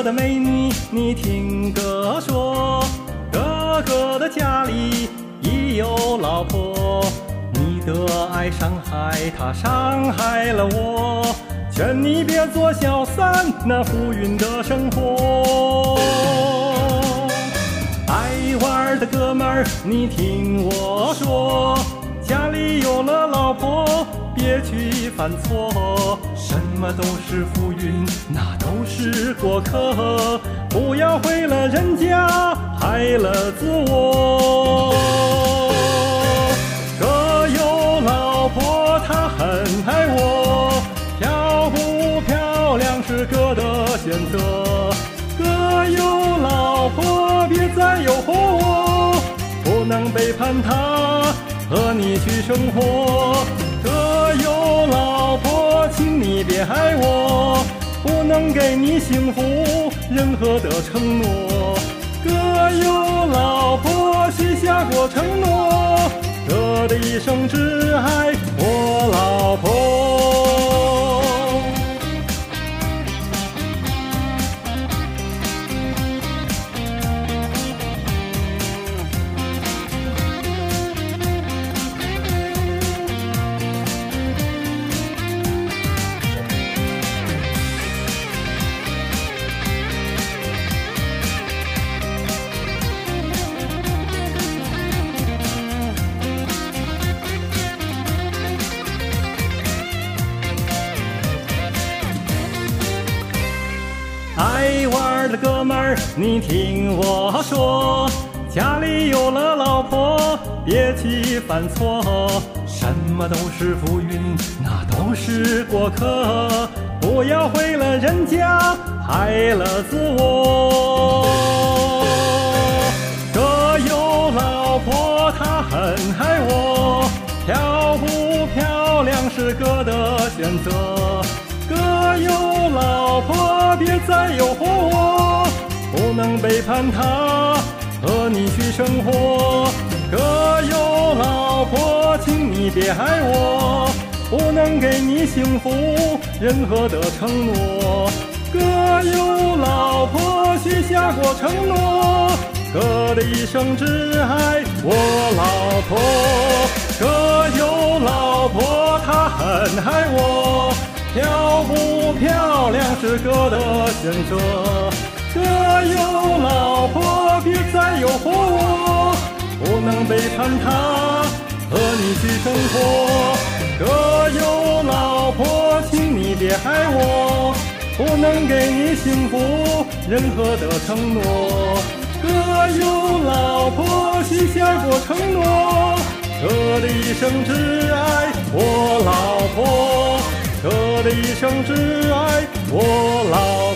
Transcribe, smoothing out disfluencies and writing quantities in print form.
哥的美女，你听哥说，哥哥的家里已有老婆，你的爱伤害他，伤害了我，劝你别做小三，那浮云的生活。爱玩的哥们儿，你听我说，家里有了老婆，别去犯错，什么都是浮云，那都是过客，不要毁了人家，害了自我。哥有老婆，他很爱我，漂不漂亮是哥的选择。哥有老婆，别再诱惑我，不能背叛他，和你去生活。哥有老婆，请你别害我，不能给你幸福任何的承诺。哥有老婆，许下过承诺，哥的一生只爱我老婆。爱玩的哥们儿，你听我说，家里有了老婆，别去犯错，什么都是浮云，那都是过客，不要毁了人家，害了自我。哥有老婆，他很爱我，漂不漂亮是哥的选择。哥有老婆，别再诱惑我，不能背叛他，和你去生活。哥有老婆，请你别害我，不能给你幸福任何的承诺。哥有老婆，许下过承诺，哥的一生只爱我老婆。哥有老婆，他很爱我，漂不漂亮是哥的选择。哥有老婆，别再诱惑我，不能背叛他，和你去生活。哥有老婆，请你别害我，不能给你幸福任何的承诺。哥有老婆，许下过承诺，哥的一生只爱我老婆，哥的一生只爱我老婆。